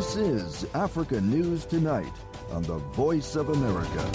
This is Africa News Tonight on the Voice of America.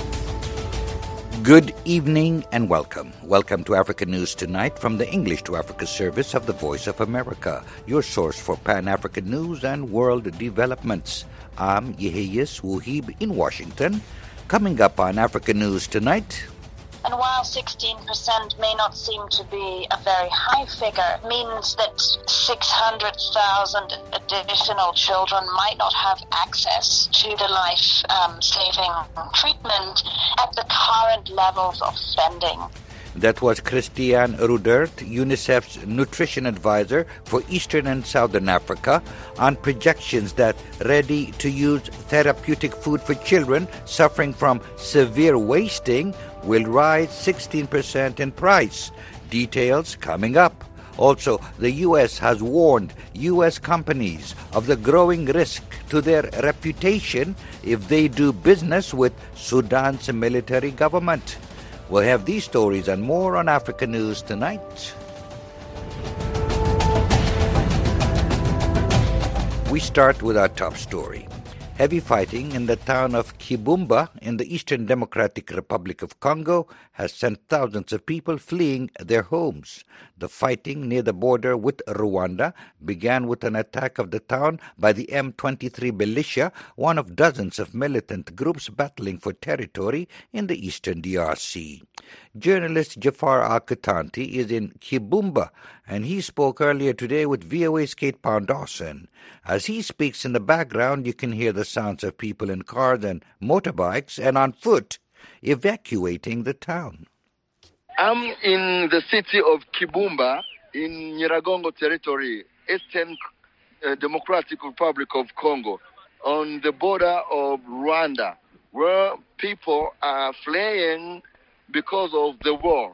Good evening and welcome. Welcome to Africa News Tonight from the English to Africa service of the Voice of America, your source for Pan-African news and world developments. I'm Yeheyes Wuhib in Washington. Coming up on Africa News Tonight. And while 16% may not seem to be a very high figure, it means that 600,000 additional children might not have access to the life-saving treatment at the current levels of spending. That was Christiane Rudert, UNICEF's nutrition advisor for Eastern and Southern Africa, on projections that ready-to-use therapeutic food for children suffering from severe wasting will rise 16% in price. Details coming up. Also, the U.S. has warned U.S. companies of the growing risk to their reputation if they do business with Sudan's military government. We'll have these stories and more on Africa News Tonight. We start with our top story. Heavy fighting in the town of Kibumba in the Eastern Democratic Republic of Congo has sent thousands of people fleeing their homes. The fighting near the border with Rwanda began with an attack of the town by the M23 militia, one of dozens of militant groups battling for territory in the eastern DRC. Journalist Jafar Al-Katanti is in Kibumba, and he spoke earlier today with VOA's Kate Pound-Dawson. As he speaks in the background, you can hear the sounds of people in cars and motorbikes and on foot evacuating the town. I'm in the city of Kibumba in Nyiragongo territory, Eastern Democratic Republic of Congo, on the border of Rwanda, where people are fleeing because of the war.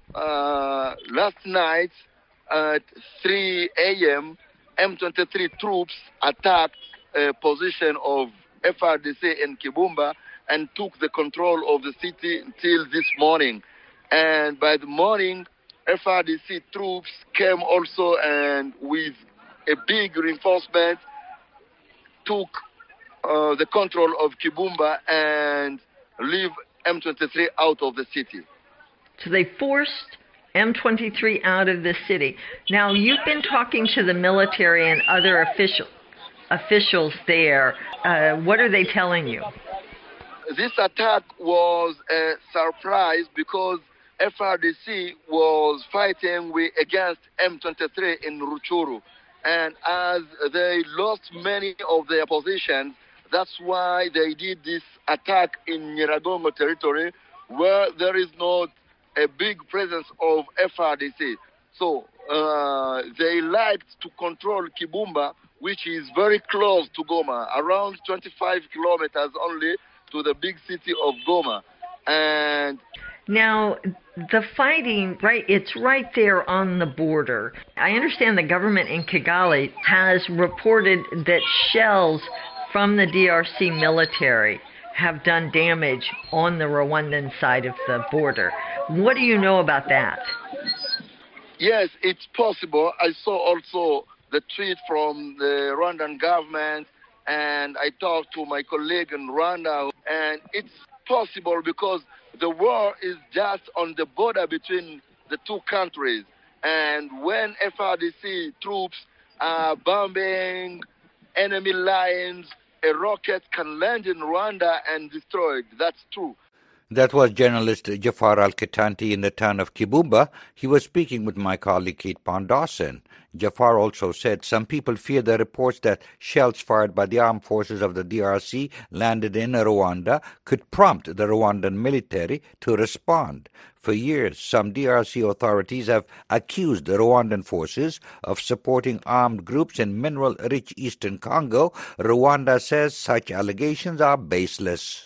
Last night at 3 a.m., M23 troops attacked a position of FRDC in Kibumba and took the control of the city until this morning. And by the morning, FRDC troops came also and with a big reinforcement took the control of Kibumba and leave M23 out of the city. So they forced M23 out of the city. Now, you've been talking to the military and other officials there. What are they telling you? This attack was a surprise because FRDC was fighting against M23 in Ruchuru. And as they lost many of their positions, that's why they did this attack in Nyiragongo territory, where there is not a big presence of FRDC. So they liked to control Kibumba, which is very close to Goma, around 25 kilometers only to the big city of Goma. And now, the fighting, right, it's right there on the border. I understand the government in Kigali has reported that shells from the DRC military have done damage on the Rwandan side of the border. What do you know about that? Yes, it's possible. I saw also the tweet from the Rwandan government, and I talked to my colleague in Rwanda, and it's possible because the war is just on the border between the two countries. And when FRDC troops are bombing enemy lines, a rocket can land in Rwanda and destroy it. That's true. That was journalist Jafar Al-Katanti in the town of Kibumba. He was speaking with my colleague Kate Pound-Dawson. Jafar also said some people fear the reports that shells fired by the armed forces of the DRC landed in Rwanda could prompt the Rwandan military to respond. For years, some DRC authorities have accused the Rwandan forces of supporting armed groups in mineral-rich eastern Congo. Rwanda says such allegations are baseless.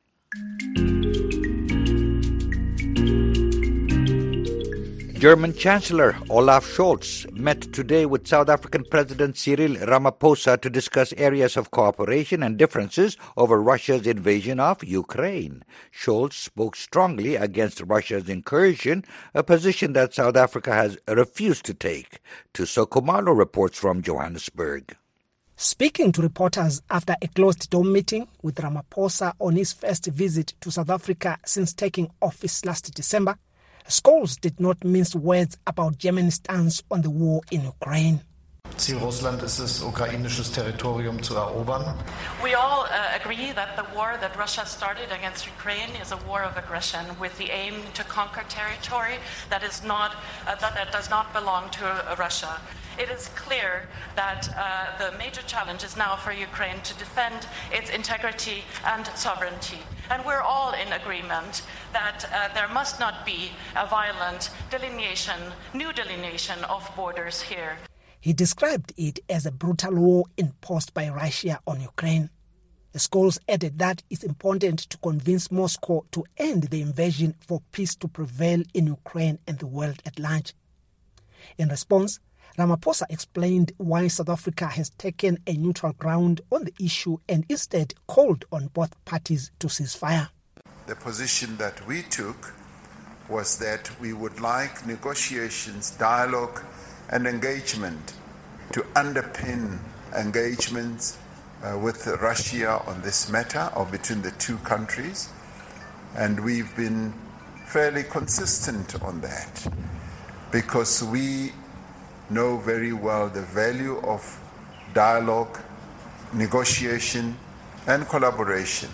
German Chancellor Olaf Scholz met today with South African President Cyril Ramaphosa to discuss areas of cooperation and differences over Russia's invasion of Ukraine. Scholz spoke strongly against Russia's incursion, a position that South Africa has refused to take. Tuso Kumalo reports from Johannesburg. Speaking to reporters after a closed-door meeting with Ramaphosa on his first visit to South Africa since taking office last December, Scholes did not mince words about Germany's stance on the war in Ukraine. Ziel Russland ist es, ukrainisches Territorium zu erobern. We all agree that the war that Russia started against Ukraine is a war of aggression with the aim to conquer territory that does not belong to Russia. It is clear that the major challenge is now for Ukraine to defend its integrity and sovereignty. And we're all in agreement that there must not be a violent new delineation of borders here. He described it as a brutal war imposed by Russia on Ukraine. Scholes added that it's important to convince Moscow to end the invasion for peace to prevail in Ukraine and the world at large. In response, Ramaphosa explained why South Africa has taken a neutral ground on the issue and instead called on both parties to cease fire. The position that we took was that we would like negotiations, dialogue, and engagement to underpin engagements with Russia on this matter or between the two countries. And we've been fairly consistent on that because we know very well the value of dialogue, negotiation, and collaboration,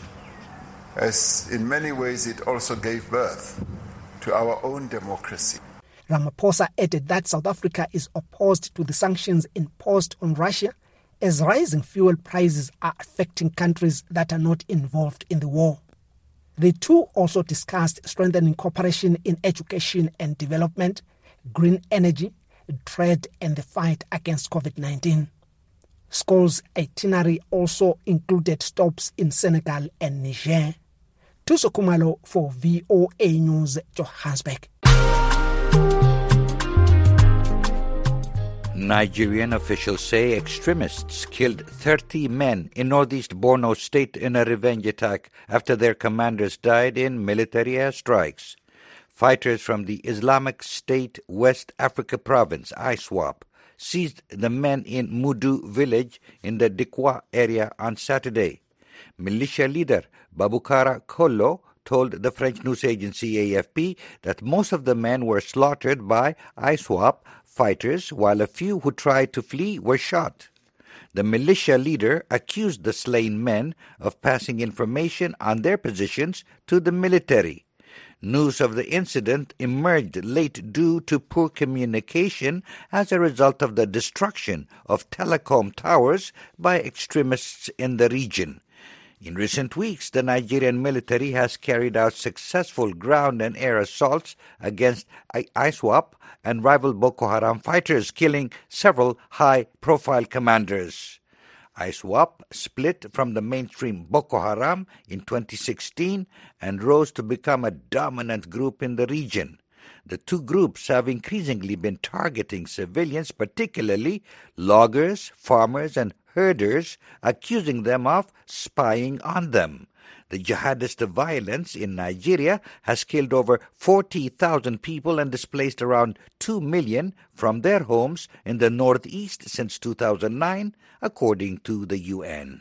as in many ways it also gave birth to our own democracy. Ramaphosa added that South Africa is opposed to the sanctions imposed on Russia as rising fuel prices are affecting countries that are not involved in the war. The two also discussed strengthening cooperation in education and development, green energy, trade and the fight against COVID-19. Scholes' itinerary also included stops in Senegal and Niger. Tuso Kumalo for VOA News, Johannesburg. Nigerian officials say extremists killed 30 men in northeast Borno State in a revenge attack after their commanders died in military airstrikes. Fighters from the Islamic State West Africa province, ISWAP, seized the men in Mudu village in the Dikwa area on Saturday. Militia leader Babukara Kollo told the French news agency AFP that most of the men were slaughtered by ISWAP fighters, while a few who tried to flee were shot. The militia leader accused the slain men of passing information on their positions to the military. News of the incident emerged late due to poor communication as a result of the destruction of telecom towers by extremists in the region. In recent weeks, the Nigerian military has carried out successful ground and air assaults against ISWAP and rival Boko Haram fighters, killing several high-profile commanders. ISWAP split from the mainstream Boko Haram in 2016 and rose to become a dominant group in the region. The two groups have increasingly been targeting civilians, particularly loggers, farmers, and herders, accusing them of spying on them. The jihadist violence in Nigeria has killed over 40,000 people and displaced around 2 million from their homes in the northeast since 2009, according to the UN.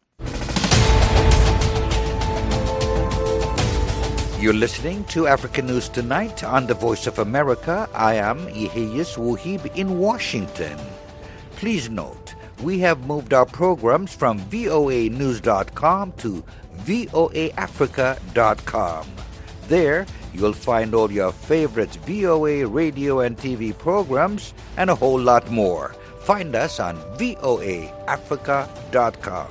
You're listening to African News Tonight on the Voice of America. I am Iheyes Wuhib in Washington. Please note, we have moved our programs from voanews.com to voaafrica.com. There, you'll find all your favorite VOA radio and TV programs and a whole lot more. Find us on voaafrica.com.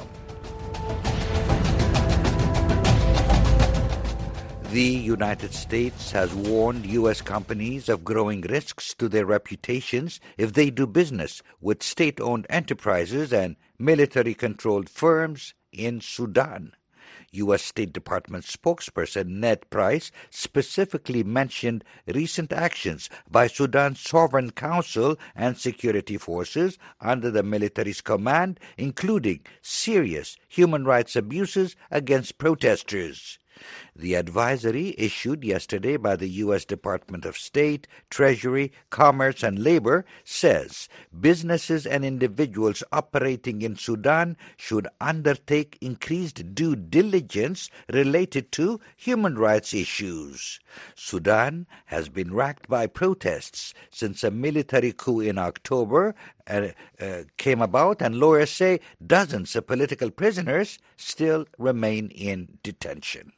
The United States has warned U.S. companies of growing risks to their reputations if they do business with state-owned enterprises and military-controlled firms in Sudan. U.S. State Department spokesperson Ned Price specifically mentioned recent actions by Sudan's Sovereign Council and security forces under the military's command, including serious human rights abuses against protesters. The advisory issued yesterday by the U.S. Department of State, Treasury, Commerce, and Labor says businesses and individuals operating in Sudan should undertake increased due diligence related to human rights issues. Sudan has been racked by protests since a military coup in October came about, and lawyers say dozens of political prisoners still remain in detention.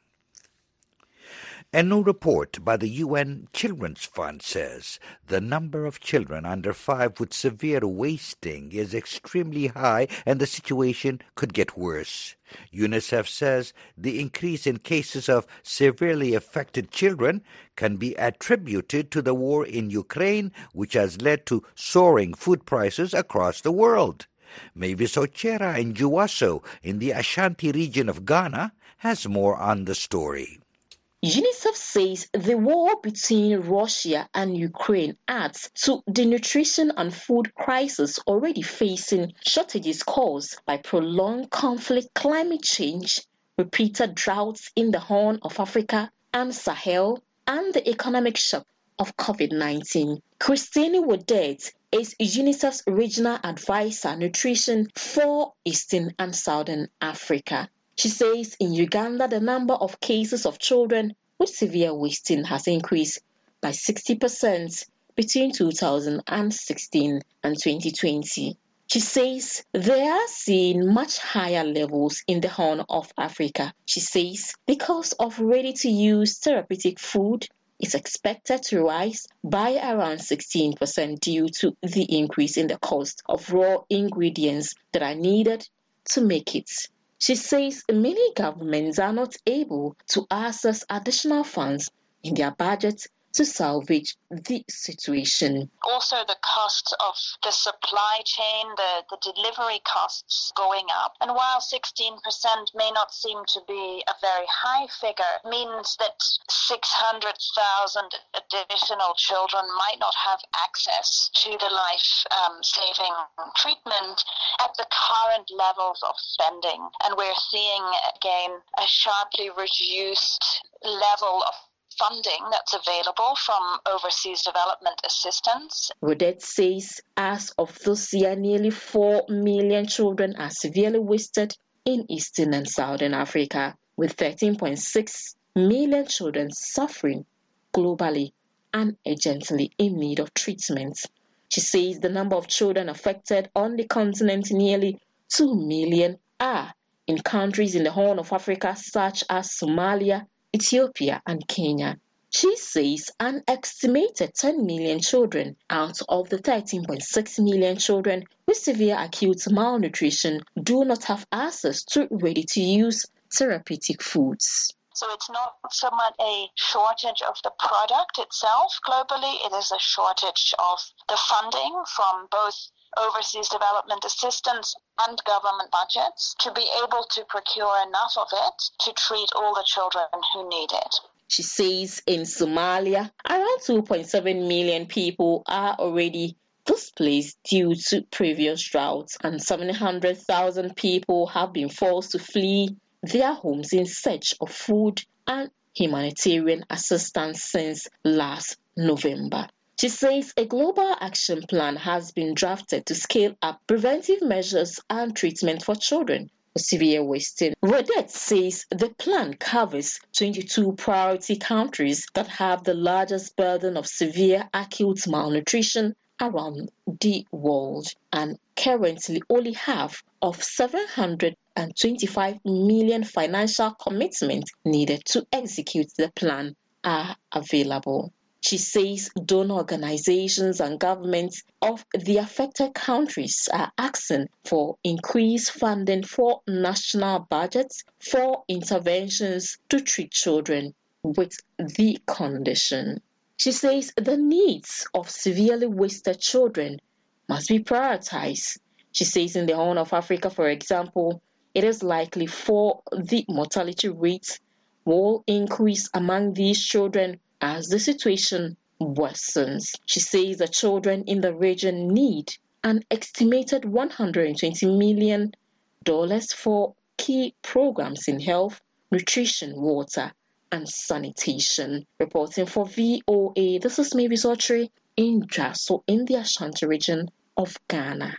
A new report by the UN Children's Fund says the number of children under 5 with severe wasting is extremely high and the situation could get worse. UNICEF says the increase in cases of severely affected children can be attributed to the war in Ukraine, which has led to soaring food prices across the world. Mavis Ochera in Juwaso in the Ashanti region of Ghana has more on the story. UNICEF says the war between Russia and Ukraine adds to the nutrition and food crisis already facing shortages caused by prolonged conflict, climate change, repeated droughts in the Horn of Africa and Sahel, and the economic shock of COVID-19. Christine Wodet is UNICEF's regional advisor nutrition for Eastern and Southern Africa. She says in Uganda, the number of cases of children with severe wasting has increased by 60% between 2016 and 2020. She says they are seeing much higher levels in the Horn of Africa. She says because of ready-to-use therapeutic food, it's expected to rise by around 16% due to the increase in the cost of raw ingredients that are needed to make it. She says many governments are not able to access additional funds in their budgets to salvage the situation. Also, the cost of the supply chain, the delivery costs going up. And while 16% may not seem to be a very high figure, means that 600,000 additional children might not have access to the life-saving treatment at the current levels of spending. And we're seeing, again, a sharply reduced level of funding that's available from overseas development assistance. Rodette says as of this year, nearly 4 million children are severely wasted in Eastern and Southern Africa, with 13.6 million children suffering globally and urgently in need of treatment. She says the number of children affected on the continent, nearly 2 million, are in countries in the Horn of Africa such as Somalia, Ethiopia, and Kenya. She says an estimated 10 million children out of the 13.6 million children with severe acute malnutrition do not have access to ready-to-use therapeutic foods. So it's not so much a shortage of the product itself globally, it is a shortage of the funding from both overseas development assistance and government budgets to be able to procure enough of it to treat all the children who need it. She says in Somalia, around 2.7 million people are already displaced due to previous droughts, and 700,000 people have been forced to flee their homes in search of food and humanitarian assistance since last November. She says a global action plan has been drafted to scale up preventive measures and treatment for children with severe wasting. Rodette says the plan covers 22 priority countries that have the largest burden of severe acute malnutrition around the world, and currently only half of 725 million financial commitments needed to execute the plan are available. She says donor organizations and governments of the affected countries are asking for increased funding for national budgets for interventions to treat children with the condition. She says the needs of severely wasted children must be prioritized. She says in the Horn of Africa, for example, it is likely for the mortality rates will increase among these children as the situation worsens. She says the children in the region need an estimated $120 million for key programs in health, nutrition, water, and sanitation. Reporting for VOA, this is Mavis Autry in Jasso in the Ashanti region of Ghana.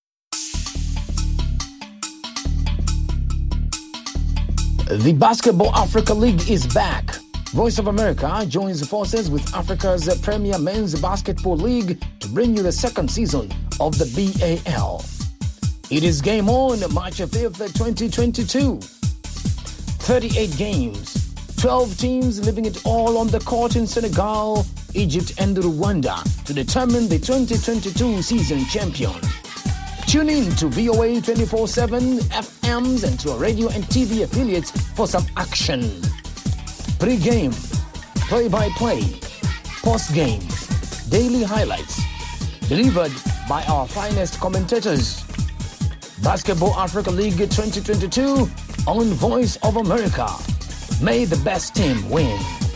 The Basketball Africa League is back. Voice of America joins forces with Africa's premier men's basketball league to bring you the second season of the BAL. It is game on March 5th, 2022. 38 games, 12 teams leaving it all on the court in Senegal, Egypt and Rwanda to determine the 2022 season champion. Tune in to VOA 24/7 FMs and to our radio and TV affiliates for some action. Pre-game, play-by-play, post-game, daily highlights, delivered by our finest commentators. Basketball Africa League 2022 on Voice of America. May the best team win.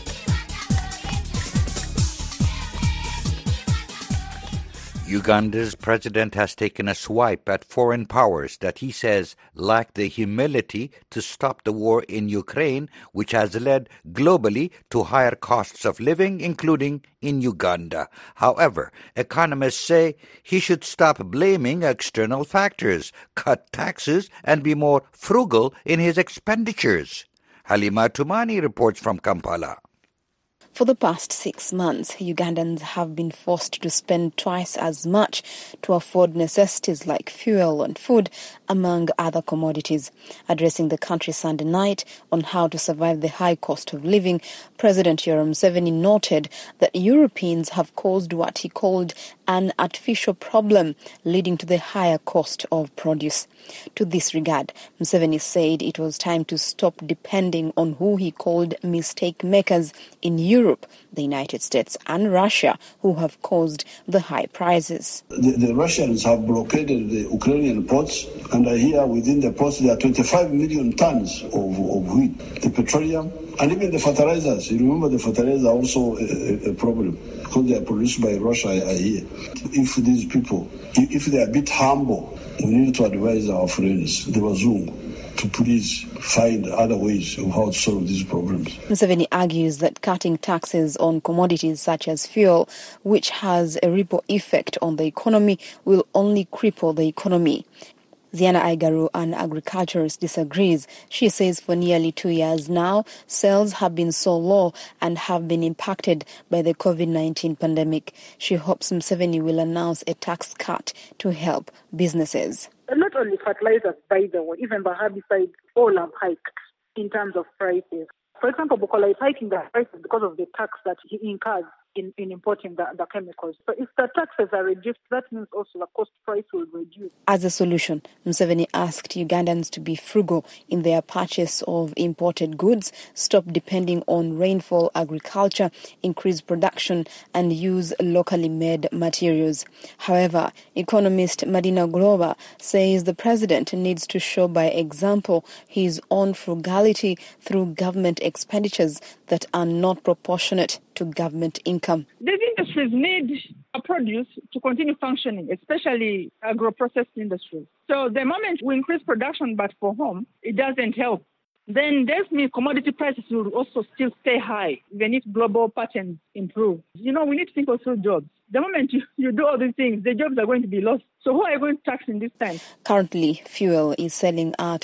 Uganda's president has taken a swipe at foreign powers that he says lack the humility to stop the war in Ukraine, which has led globally to higher costs of living, including in Uganda. However, economists say he should stop blaming external factors, cut taxes, and be more frugal in his expenditures. Halima Tumani reports from Kampala. For the past 6 months, Ugandans have been forced to spend twice as much to afford necessities like fuel and food, among other commodities. Addressing the country Sunday night on how to survive the high cost of living, President Yoweri Museveni noted that Europeans have caused what he called an artificial problem, leading to the higher cost of produce. To this regard, Museveni said it was time to stop depending on who he called mistake makers in Europe, the United States and Russia, who have caused the high prices. The Russians have blockaded the Ukrainian ports, and here within the ports there are 25 million tons of wheat, the petroleum, and even the fertilizers. You remember the fertilizers are also a problem because they are produced by Russia here. If these people, if they are a bit humble, we need to advise our friends, the Wazungu, to please find other ways of how to solve these problems. Museveni argues that cutting taxes on commodities such as fuel, which has a ripple effect on the economy, will only cripple the economy. Ziana Aigaru, an agriculturist, disagrees. She says for nearly 2 years now, sales have been so low and have been impacted by the COVID-19 pandemic. She hopes Museveni will announce a tax cut to help businesses. Not only fertilizers, by the way, even the herbicides all have hiked in terms of prices. For example, Bukola is hiking the prices because of the tax that he incurs in importing the chemicals. So if the taxes are reduced, that means also the cost price will reduce. As a solution, Museveni asked Ugandans to be frugal in their purchase of imported goods, stop depending on rainfall agriculture, increase production, and use locally made materials. However, economist Madina Globa says the president needs to show by example his own frugality through government expenditures that are not proportionate to government income. These industries need a produce to continue functioning, especially agro-processed industries. So the moment we increase production but for home, it doesn't help. Then that means commodity prices will also still stay high, even if global patterns improve. We need to think also jobs. The moment you do all these things, the jobs are going to be lost. So who are you going to tax in this time? Currently, fuel is selling at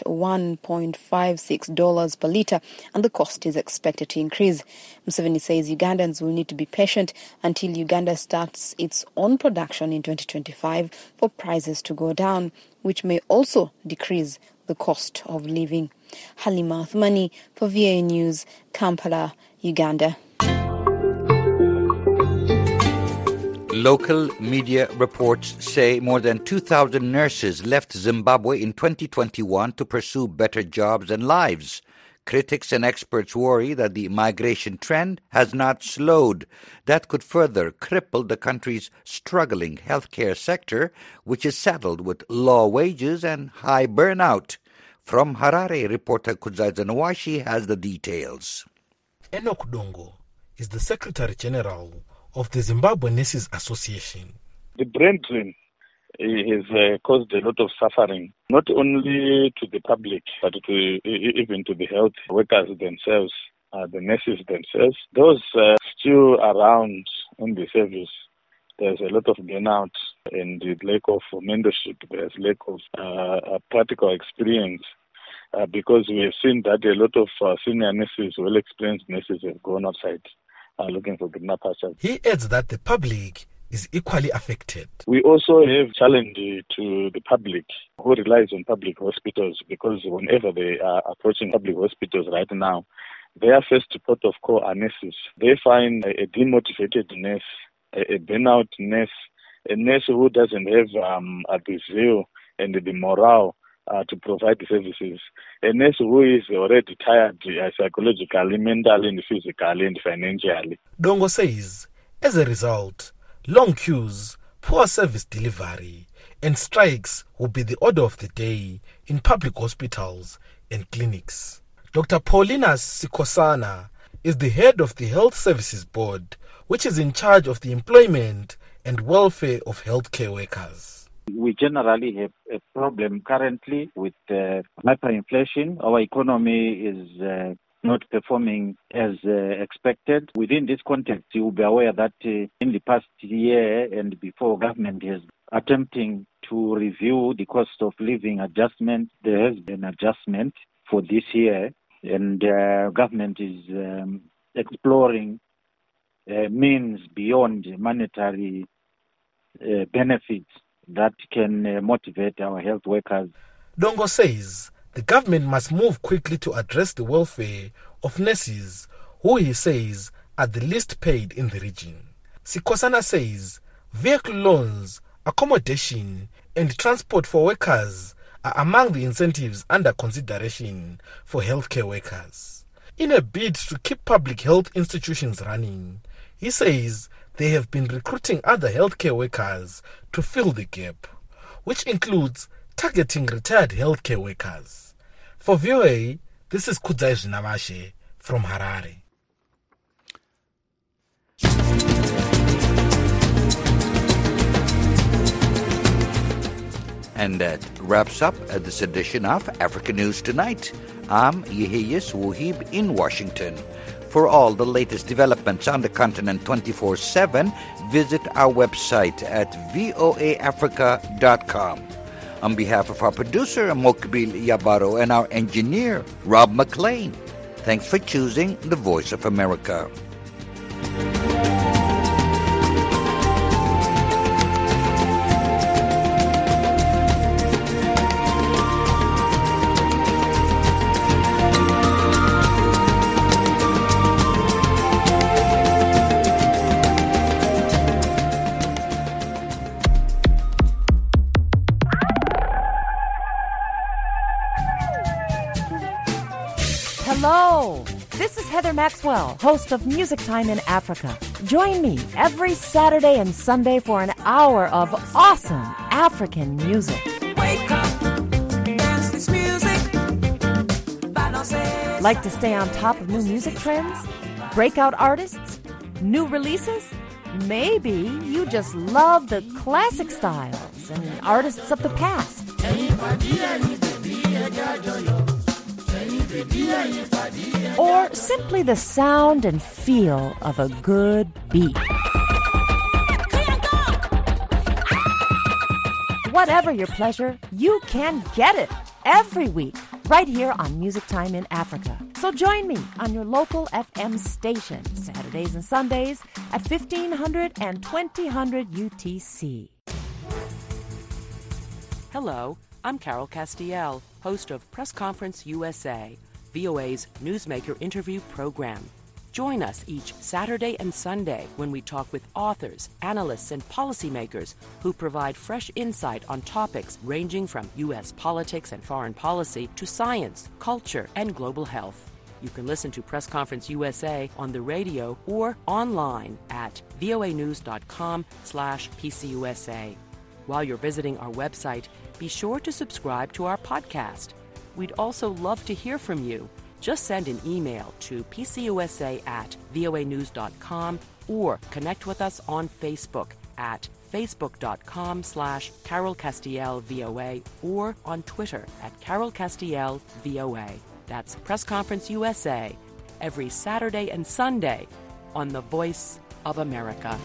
$1.56 per litre and the cost is expected to increase. Museveni says Ugandans will need to be patient until Uganda starts its own production in 2025 for prices to go down, which may also decrease the cost of living. Halima Athmani for VOA News, Kampala, Uganda. Local media reports say more than 2,000 nurses left Zimbabwe in 2021 to pursue better jobs and lives. Critics and experts worry that the migration trend has not slowed. That could further cripple the country's struggling healthcare sector, which is saddled with low wages and high burnout. From Harare, reporter Kudzaiza Nawashi has the details. Enoch Dongo is the Secretary General of the Zimbabwe Nurses Association. The brain drain has caused a lot of suffering, not only to the public, but even to the health workers themselves. the nurses themselves. Those still around in the service, there's a lot of burnout and the lack of mentorship. There's lack of practical experience because we have seen that a lot of senior nurses, well-experienced nurses, have gone outside looking for greener pastures. He adds that the public is equally affected. We also have challenge to the public who relies on public hospitals, because whenever they are approaching public hospitals right now, their first port of call are nurses. They find a demotivated nurse, a burnout nurse, a nurse who doesn't have the zeal and the morale to provide the services, a nurse who is already tired psychologically, mentally, physically, and financially. Dongo says, as a result, long queues, poor service delivery, and strikes will be the order of the day in public hospitals and clinics. Dr. Paulina Sikhosana is the head of the Health Services Board, which is in charge of the employment and welfare of healthcare workers. We generally have a problem currently with hyperinflation. Our economy is not performing as expected. Within this context, you will be aware that in the past year and before, government is attempting to review the cost of living adjustment. There has been adjustment for this year, and government is exploring means beyond monetary benefits that can motivate our health workers. Dongo says the government must move quickly to address the welfare of nurses, who he says are the least paid in the region. Sikhosana says vehicle loans, accommodation, and transport for workers are among the incentives under consideration for healthcare workers. In a bid to keep public health institutions running, he says they have been recruiting other healthcare workers to fill the gap, which includes targeting retired healthcare workers. For VOA, this is Kudzai Zhinamashe from Harare. And that wraps up this edition of Africa News Tonight. I'm Yehiyas Wuhib in Washington. For all the latest developments on the continent 24/7, visit our website at voaafrica.com. On behalf of our producer, Mokbil Yabaro, and our engineer, Rob McLean, thanks for choosing the Voice of America. Hello, this is Heather Maxwell, host of Music Time in Africa. Join me every Saturday and Sunday for an hour of awesome African music. Wake up, dance this music. Like to stay on top of new music trends? Breakout artists? New releases? Maybe you just love the classic styles and artists of the past. Or simply the sound and feel of a good beat. Whatever your pleasure, you can get it every week right here on Music Time in Africa. So join me on your local FM station Saturdays and Sundays at 1500 and 2000 UTC. Hello, I'm Carol Castiel, host of Press Conference USA, VOA's newsmaker interview program. Join us each Saturday and Sunday when we talk with authors, analysts, and policymakers who provide fresh insight on topics ranging from U.S. politics and foreign policy to science, culture, and global health. You can listen to Press Conference USA on the radio or online at voanews.com/PCUSA. While you're visiting our website, be sure to subscribe to our podcast. We'd also love to hear from you. Just send an email to pcusa@voanews.com or connect with us on Facebook at facebook.com/Carol Castiel VOA or on Twitter at Carol Castiel VOA. That's Press Conference USA, every Saturday and Sunday on The Voice of America.